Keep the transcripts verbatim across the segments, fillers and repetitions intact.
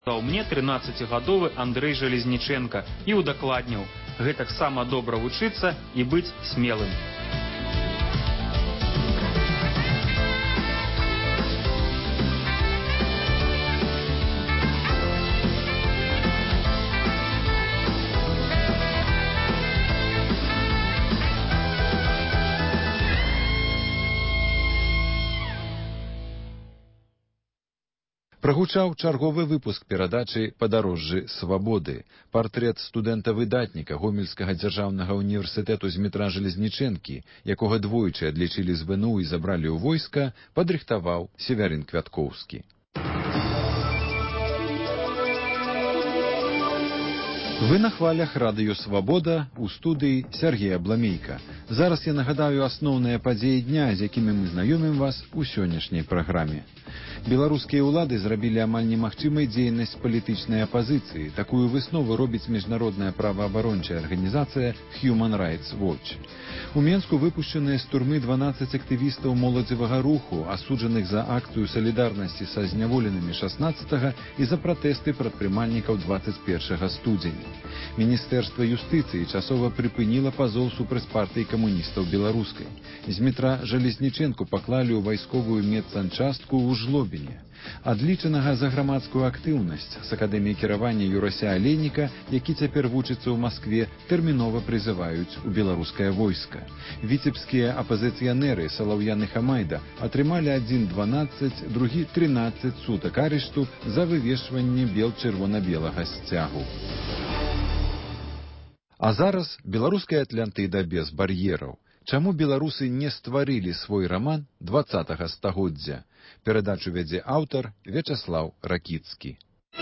Даў мне трынаццацігадовы Андрэй Жалезніченка і удакладніў: гэтаксама добра вучыцца і быць смелым. Прагучаў чарговы выпуск перадачы «Падарожжы свабоды». Партрэт студэнта-выдатніка Гомельскага дзяржаўнага універсітэту Змітра Жалезнічэнкі, якога двойчы адлічылі з вэ эн у і забралі ў войска, падрыхтаваў Севярын Квяткоўскі. Вы на хвалях радыё «Свабода», у студыі Сергея Бламейка. Зараз я нагадаю асноўныя падзеі дня, з якімі мы знаёмім вас у сённяшняй праграме. Беларускія ўлады зрабілі амаль немагчымай дзейнасць палітычнай апазіцыі. Такую выснову робіць міжнародная праваабарончая арганізацыя Human Rights Watch. У Менску выпушчаныя з турмы дванаццаць актывістаў моладзевага руху, асуджаных за акцыю салідарнасці са зняволенымі шаснаццатага і за пратэсты прадпрымальнікаў дваццаць першага студзеня. Міністэрства юстыцыі часова прыпыніла пазоў супраць партыі камуністаў беларускай. Змітра Жалезнічэнку паклалі ў вайсковую медсанчастку ў Жлобіне. Адлічанага за грамадскую актыўнасць з акадэміі кіравання Юрася Алейніка, які цяпер вучыцца ў Маскве, тэрмінова прызываюць у беларускае войска. Віцебскія апазіцыянеры Салаўян і Хамайда атрымалі адзін дванаццаць, другі трынаццаць сутак арышту за вывешванне бел-чырвона-белага сцягу. А зараз беларуская Атлантыда без бар'ераў. Чаму беларусы не стварылі свой раман дваццатага стагоддзя? Перадачу вядзе аўтар Вячаслаў Ракіцкі.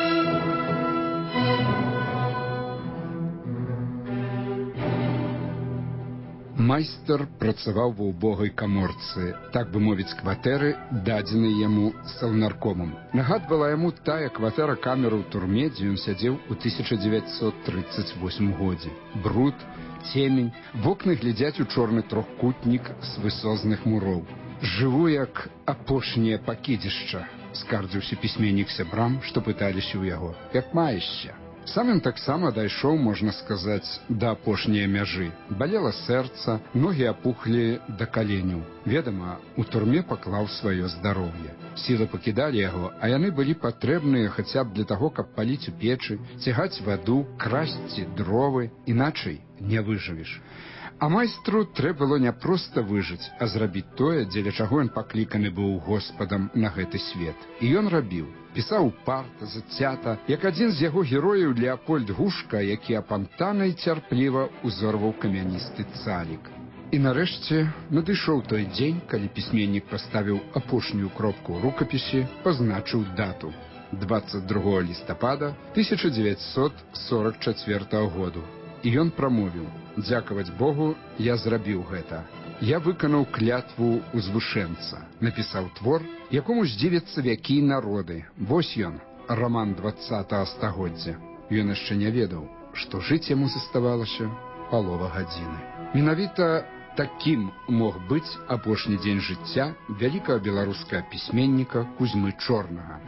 Майстар працаваў ва ўбогай каморцы, так бы мовіць, кватэры, дадзенай яму саўнаркомам. Нагадвала яму тая кватэра камеры ў турме, дзе ён сядзеў у тысяча дзевяцьсот трыццаць восьмым годзе. Бруд, цемень, вокны глядзяць у чорны трохкутнік з высозных муроў. «Жыву, як апошняе пакідзішча», скардзіўся пісьменнік сябрам, што пыталіся ў яго. «Як маешся?» Сам ён таксама дайшоў, можна сказаць, да апошняе мяжы. Балела сэрца, ногі апухлі да каленяў. Ведама, у турме паклаў сваё здароўе. Сілы пакідалі яго, а яны былі патрэбныя хаця б для таго, каб паліць у печы, цягаць ваду, красці дровы, іначай не выжывеш. А майстру трэ было не проста выжыць, а зрабіць тое, дзеля чаго ён пакліканы быў Господам на гэты свет. І ён рабіў. Пісаў упарта, зацята, як адзін з яго герояў Леапольд Гушка, які апантана і цярпліва узорваў камяністы цалік. І нарэшце надышоў той дзень, калі пісьменнік паставіў апошнюю кропку ў рукапісе, пазначыў дату. дваццаць другога лістапада тысяча дзевяцьсот сорак чацвёртага году. І ён прамовіў: «Дзякаваць Богу, я зрабіў гэта. Я выканаў клятву узвышэнца, напісаў твор, якому здзівяцца вякі і народы. Вось ён, раман дваццатага стагоддзя». Ён яшчэ не ведаў, што жыць яму заставалася палова гадзіны. Менавіта такім мог быць апошні дзень жыцця вялікага беларускага пісьменніка Кузьмы Чорнага.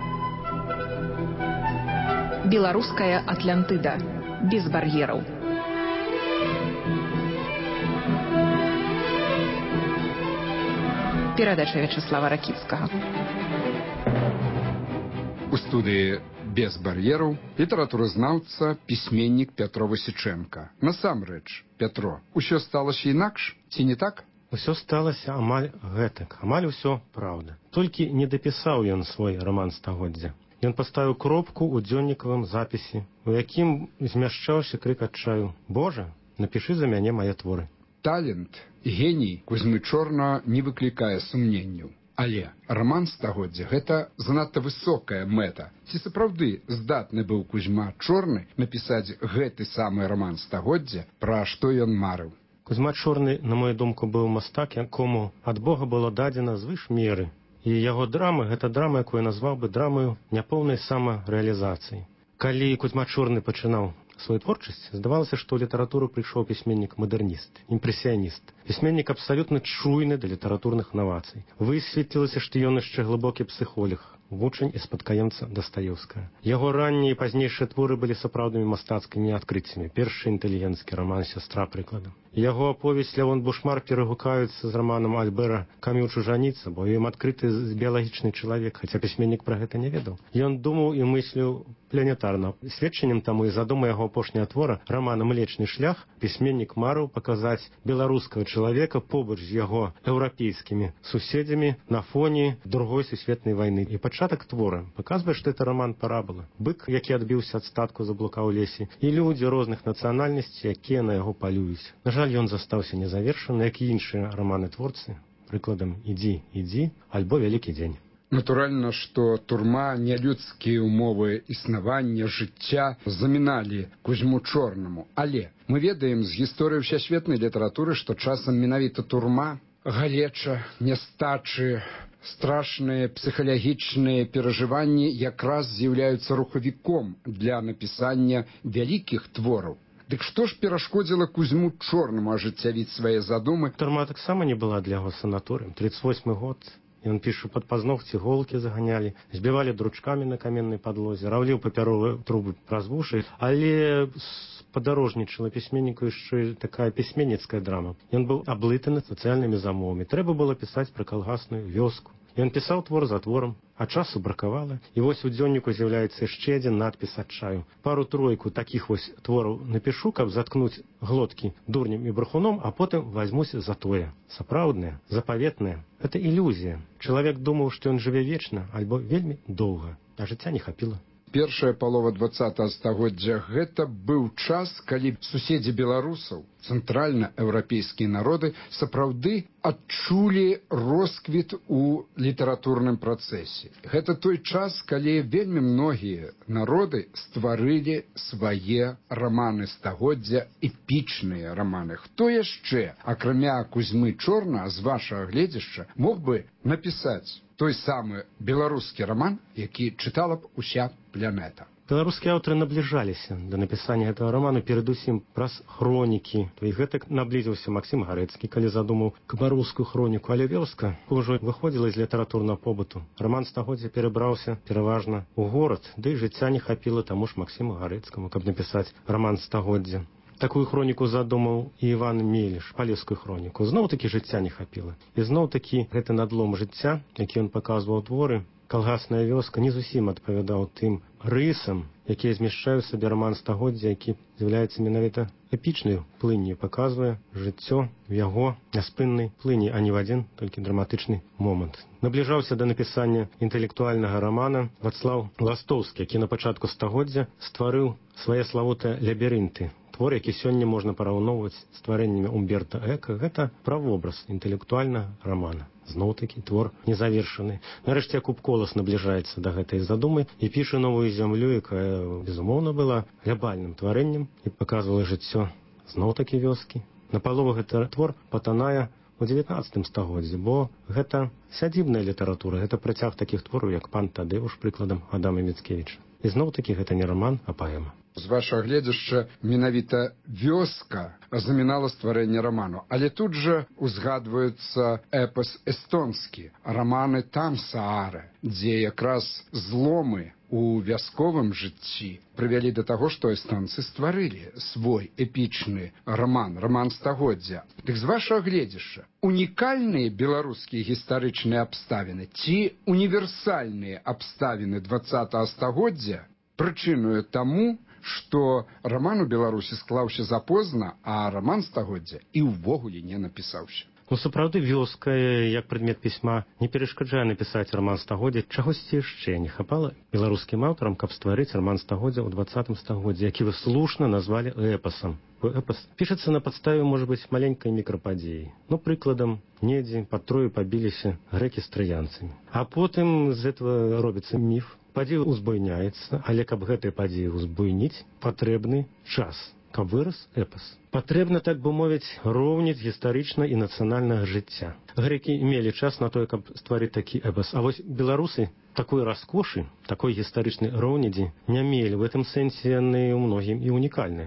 Беларуская Атлантыда. Без бар'ераў. Перадача Вячаслава Ракіцкага. У студыі «Без бар'ераў» літаратуразнаўца, пісьменнік Пятро Васічэнка. Насамрэч, Пятро, усё сталася інакш, ці не так? Усё сталася амаль гэтак, амаль усё праўда. Толькі не дапісаў ён свой раман стагоддзя. Ён паставіў кропку ў дзённікавым запісе, у якім змяшчаўся крык адчаю: «Божа, напішы за мяне мае творы». Талент, геній Кузьмы Чорнага не выклікае сумненняў. Але раман стагоддзя – гэта занадта высокая мэта. Ці сапраўды здатны быў Кузьма Чорны напісаць гэты самы раман стагоддзя, пра што ён марыў? Кузьма Чорны, на мою думку, быў мастак, якому ад Бога было дадзена звыш меры. І яго драма – гэта драма, якую я назваў бы драмаю няпоўнай самарэалізацыі. Калі Кузьма Чорны пачынаў свою творчасць, здавалася, што ў літаратуру прыйшоў пісьменнік-мадэрніст, імпрэсіяніст. Пісьменнік абсалютна чуйны да літаратурных навацый. Высветлілася, што ён яшчэ глыбокі псіхолог. вучань і спадкаемца Дастаеўскага. Яго раннія і пазнейшыя творы былі сапраўднымі мастацкімі адкрыццямі. Першы інтэлігенцкі раман «Сястра», прыкладам. Яго аповесць «Лявон Бушмар» перагукаюцца з раманам Альбера Камю «Чужаніца», бо ім адкрыты біялагічны чалавек, хаця пісьменнік пра гэта не ведаў. Ён думаў і мысліў планетарна. Сведчаннем таму і задума яго апошняга твора рамана «Млечны шлях» пісьменнік марыў паказаць беларускага чалавека побач з яго еўрапейскімі суседзямі на фоне другой сусветнай вайны. І пачатак твора паказвае, што это раман парабала. Бык, які адбіўся ад статку, заблукаў у лесе, і людзі розных нацыянальнасцей, якія на яго палююць. На жаль, ён застаўся незавершаны, як і іншыя раманы-творцы, прыкладам «Ідзі, ідзі» альбо «Вялікі дзень». Натуральна, што турма, нялюдскія ўмовы існавання, жыцця заміналі Кузьму Чорнаму. Але мы ведаем з гісторыі ўсесветнай літаратуры, што часам менавіта турма, галеча, нястачы, страшныя псіхалагічныя перажыванні якраз з'яўляюцца рухавіком для напісання вялікіх твораў. Дык што ж перашкодзіла Кузьму Чорнаму ажыццявіць свае задумы? Турма таксама не была для яго санаторыем. тридцать восьмы год. Ён піша, пад пазногці голкі заганялі, збівалі дручкамі на каменнай падлозе, раўліў папяровыя трубы праз вушы, але падарожнічала пісьменніку яшчэ такая пісьменніцкая драма. Ён быў аблытаны сацыяльнымі замовамі. Трэба было пісаць пра калгасную вёску. Ён пісаў твор за творам, а часу бракавала. І вось у дзённіку з'яўляецца яшчэ адзін надпіс адчаю. Пару-тройку такіх вось твораў напішу, каб заткнуць глоткі дурнем і брахуном, а потым вазьмуся за тое. Сапраўднае, запаветнае. Гэта ілюзія. Чалавек думаў, што ён жыве вечна альбо вельмі доўга, а жыцця не хапіла. Першая палова двадцатага стагоддзя гэта быў час, калі суседзі беларусаў, цэнтральна-еўрапейскія народы, сапраўды адчулі росквіт у літаратурным працэсе. Гэта той час, калі вельмі многія народы стварылі свае раманы стагоддзя, эпічныя раманы. Хто яшчэ, акрамя Кузьмы Чорнага, з вашага гледзяшча, мог бы напісаць той самы беларускі раман, які чытала б уся планета? Беларускія аўтары набліжаліся да напісання гэтага раману перадусім праз хронікі. І гэтак наблізіўся Максім Гарэцкі, калі задумаў кабарускую хроніку, але вёска ўжо выходзіла з літаратурнага побыту. Раман стагоддзя перабраўся пераважна ў горад, ды і жыцця не хапіла таму ж Максіму Гарэцкаму, каб напісаць раман стагоддзя. Такую хроніку задумаў і Іван Меліш, палескую хроніку. Зноў-такі жыцця не хапіла. І зноў-такі гэты надлом жыцця, які ён паказваў у творы, калгасная вёска, не зусім адпавядаў тым рысам, якія змяшчаюць сабе раман стагоддзя, які з'яўляецца менавіта эпічнай плынню, паказвае жыццё в яго няспыннай плыні, а не в адзін толькі драматычны момант. Набліжаўся да напісання інтэлектуальнага рамана Вацлаў Ластоўскі, які на пачатку стагоддзя стварыў свае славутыя лабірынты. Твор, які сёння можна параўноўваць з стварэннямі Умберта Эка, гэта правобраз інтэлектуальнага рамана. Зноў-такі твор незавершаны. Нарэшце Якуб Колас набліжаецца да гэтай задумы і піша новую зямлю, якая, безумоўна, была глябальным тварэннем і паказвала жыццё зноў-такі вёскі. На палову гэты твор патанае у дзевятнаццатым стагоддзі, бо гэта сядзібная літаратура, гэта працяг такіх твораў, як «Пан Тадэуш», прыкладам Адама Міцкевіча. І зноў-такі гэта не раман, а паэма. З вашага гледзяшча менавіта вёска замінала стварэнне раману. Але тут жа узгадваецца эпас эстонскі, раманы «Там Саара», дзе якраз зломы у вясковым жыцці прывялі да таго, што эстонцы стварылі свой эпічны раман, раман стагоддзя. Дык з вашага гледзяшча, унікальныя беларускія гістарычныя абставіны ці універсальныя абставіны двадцатага стагоддзя прычыною таму, што раман у Беларусі склаўся запозна, а раман стагоддзя і ўвогуле не напісаўся. Ну, сапраўды, вёска, як прадмет пісьма, не перашкаджае напісаць раман стагоддзя. Чагосьці яшчэ не хапала беларускім аўтарам, каб стварыць раман стагоддзя ў двадцатым стагоддзі, які вы слушна назвалі эпасам. Эпас пішацца на падставе, можа быць, маленькай мікрападзеі. Ну, прыкладам, недзе пад Трою пабіліся грэкі з траянцамі. А потым з этого робіцца міф. Падзея ўзбуйняецца, але каб гэтай падзеі ўзбуйніць, патрэбны час, каб вырас эпас. Патрэбна, так бы мовіць, роўніць гістарычна і нацыянальнага жыцця. Грэкі мелі час на тое, каб стварыць такі эпас. А вось беларусы такой раскошы, такой гістарычнай роўнядзі не мелі. В гэтым сэнсе яны ў многім і унікальныя.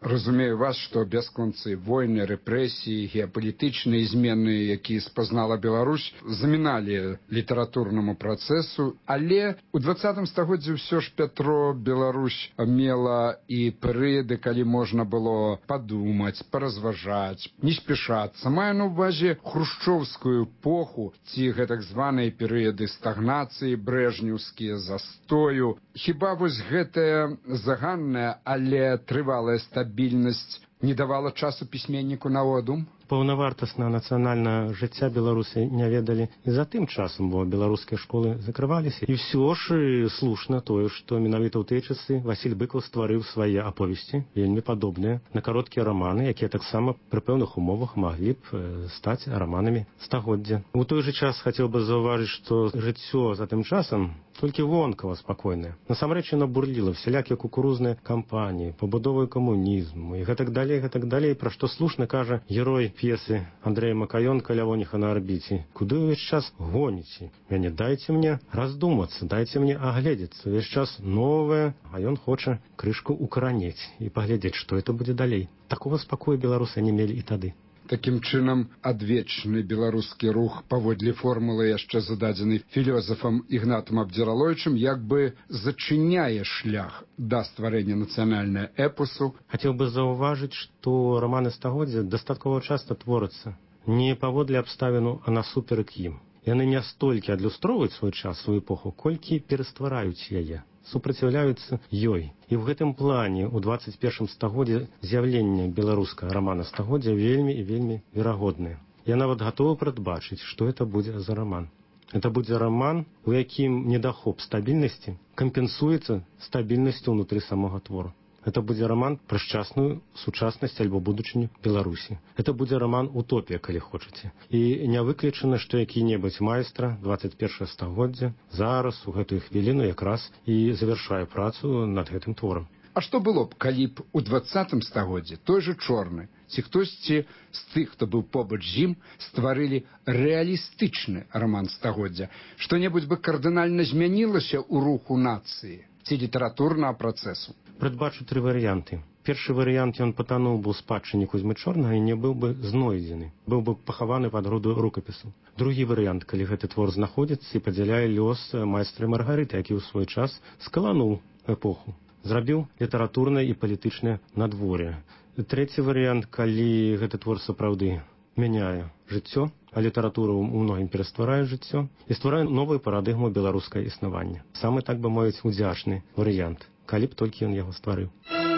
Разумею вас, што бясконцы войны, рэпрэсіі, геапалітычныя змены, якія спазнала Беларусь, заміналі літаратурнаму працэсу, але у двадцатым стагоддзі ўсё ж Пятро Беларусь мела і перыяды, калі можна было падумаць, паразважаць, не спяшацца. Маю на ўвазе хрушчоўскую эпоху, ці гэтак званыя перыяды стагнацыі, брэжнеўскія, застою. Хіба вось гэтая заганная, але трывалая стабільнасць не давала часу пісьменніку на одум? Паўнавартасна нацыянальнае жыцця беларусы не ведалі і за тым часам, бо беларускія школы закрываліся. І ўсё ж слушна тое, што менавіта ў тыя часы Васіль Быкаў стварыў свае аповесці, вельмі падобныя на кароткія раманы, якія таксама пры пэўных умовах маглі б стаць раманамі стагоддзя. У той жа час хацеў бы заўважыць, што жыццё за тым часам толькі вонкава спакойнае. Насамрэч яно бурліла, всялякія кукурузныя кампаніі, пабудовы камунізму і гэтак далей, гэтак далей, пра што слушна кажа герой п'есы Андрэя Макаёнка «Лявоніха на арбіце». Куды ўвесь час гоніце? Мяне дайце мне раздумацца, дайце мне агледзецца. Увесь час новае, а ён хоча крышку укаранець і паглядзець, што это будзе далей. Такога спакою беларусы не мелі і тады. Такім чынам, адвечны беларускі рух паводле формулы, яшчэ зададзены філёзафам Ігнатам Абдзіраловічам, як бы зачыняе шлях да стварэння нацыянальнага эпосу. Хацеў бы заўважыць, што раманы стагоддзя дастаткова часта творяцца не паводле абставіну, а насуперак ім. Яны не столькі адлюстроўваюць свой час, сваю эпоху, колькі пераствараюць яе, супраціўляюцца ёй. І ў гэтым плане ў дваццаць першым стагоддзі з'яўленне беларускага рамана стагоддзя вельмі і вельмі верагоднае. Я нават гатовы прадбачыць, што это будзе за раман. Это будзе раман, у якім недахоп стабільнасці кампенсуецца стабільнасцю ўнутры самога твору. Это будзе раман пра шчасную сучаснасць альбо будучыню Беларусі. Это будзе раман утопія, калі хочаце. І не выключана, што які-небудзь майстра дваццаць першага стагоддзя зараз у гэтую хвіліну якраз і завяршае працу над гэтым творам. А што было б, калі б у двадцатым стагоддзі той жа Чорны, ці хтосьці з тых, хто быў побач з ім, стварылі рэалістычны раман стагоддзя? Што-небудзь бы кардынальна змянілася ў руху нацыі ці літаратурнага працэсу? Прадбачу тры варыянты. Першы варыянт, ён патануў бы ў спадчыне Кузьмы Чорнага і не быў бы знойдзены, быў бы пахаваны пад груду рукапісу. Другі варыянт, калі гэты твор знаходзіцца і падзяляе лёс майстра Маргарыты, які ў свой час скалануў эпоху, зрабіў літаратурнае і палітычнае надвор'е. Трэці варыянт, калі гэты твор сапраўды мяняе жыццё, а літаратура ў многім перастварае жыццё і стварае новую парадыгму беларускае існавання. Самы, так бы мовіць, удзячны варыянт, калі б толькі ён яго стварыў.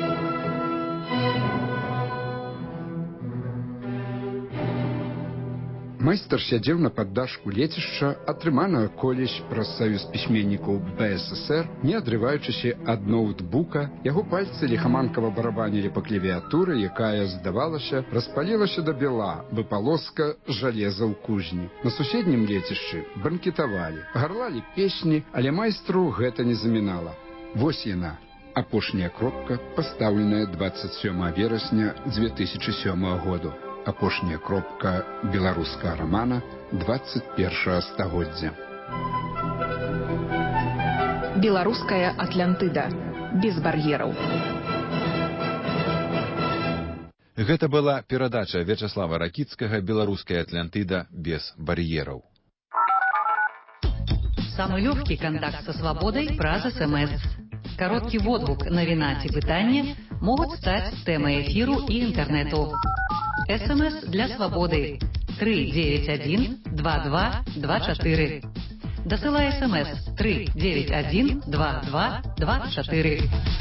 Майстар сядзеў на паддашку лецішча, атрыманага колісь праз саюз пісьменнікаў бэ эс эс ер, не адрываючыся ад ноутбука. Яго пальцы ліхаманкава барабанілі па клавіатуры, якая, здавалася, распалілася да бела, бы палоска жалеза ў кузні. На суседнім лецішчы банкетавалі, гарлалі песні, але майстру гэта не замінала. Вось яна, апошняя кропка, пастаўленая дваццаць сёмага верасня дзве тысячы сёмага году. Апошняя кропка беларускага рамана дваццаць першага стагоддзя. Беларуская Атлантыда. Без бар'ераў. Гэта была перадача Вячаслава Ракіцкага «Беларуская Атлантыда без бар'ераў». Самый легкий контакт со свободой праз СМС. Короткий водгук, навіна ці пытанне могуць стаць тэмай эфіру і інтэрнэту. СМС для свободы три девять один два два два четыре. Досылай СМС три девять один два два два четыре.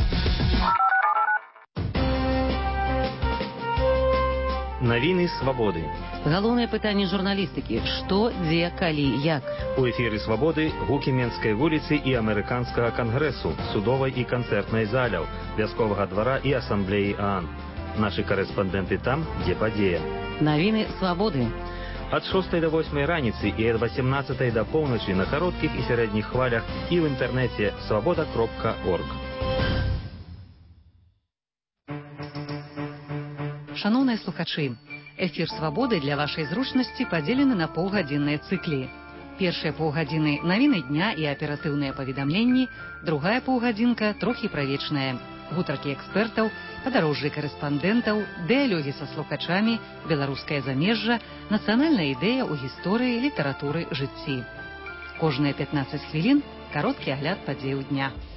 Навіны свабоды. Галоўнае пытанне журналістыкі: што, дзе, калі, як. У эфіры свабоды гукі Менскай вуліцы і амерыканскага кангрэсу, судовай і канцэртнай заляў, вясковага двара і асамблеі ААН. Нашы карэспандэнты там, дзе падзея. Навіны свабоды. Ад шостай да восьмай раніцы і ад васемнаццатай да поўначы на кароткіх і сярэдніх хвалях і ў інтэрнэце свабода кропка орг. Шаноўныя слухачы, эфір свабоды для вашай зручнасці падзелены на паўгадзінныя цыклі. Першыя паўгадзіны навіны дня і аператыўныя паведамленні, другая паўгадзінка трохі пра вечнае. гутаркі экспертаў, падарожжы карэспандэнтаў, дыялогі са слухачамі, беларускае замежжа, нацыянальная ідэя ў гісторыі, літаратуры, жыцці. Кожныя пятнаццаць хвілін кароткі агляд падзеяў дня.